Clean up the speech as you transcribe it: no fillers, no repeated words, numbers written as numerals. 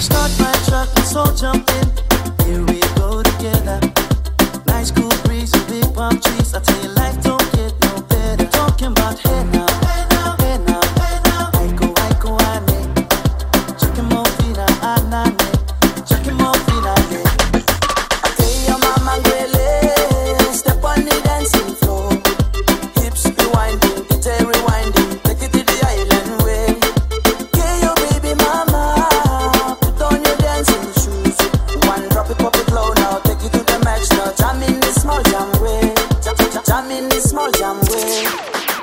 Start my truck, let's all jump in. Here we go together. Nice cool breeze and big palm trees. I tell you, life don't get no better. Talking about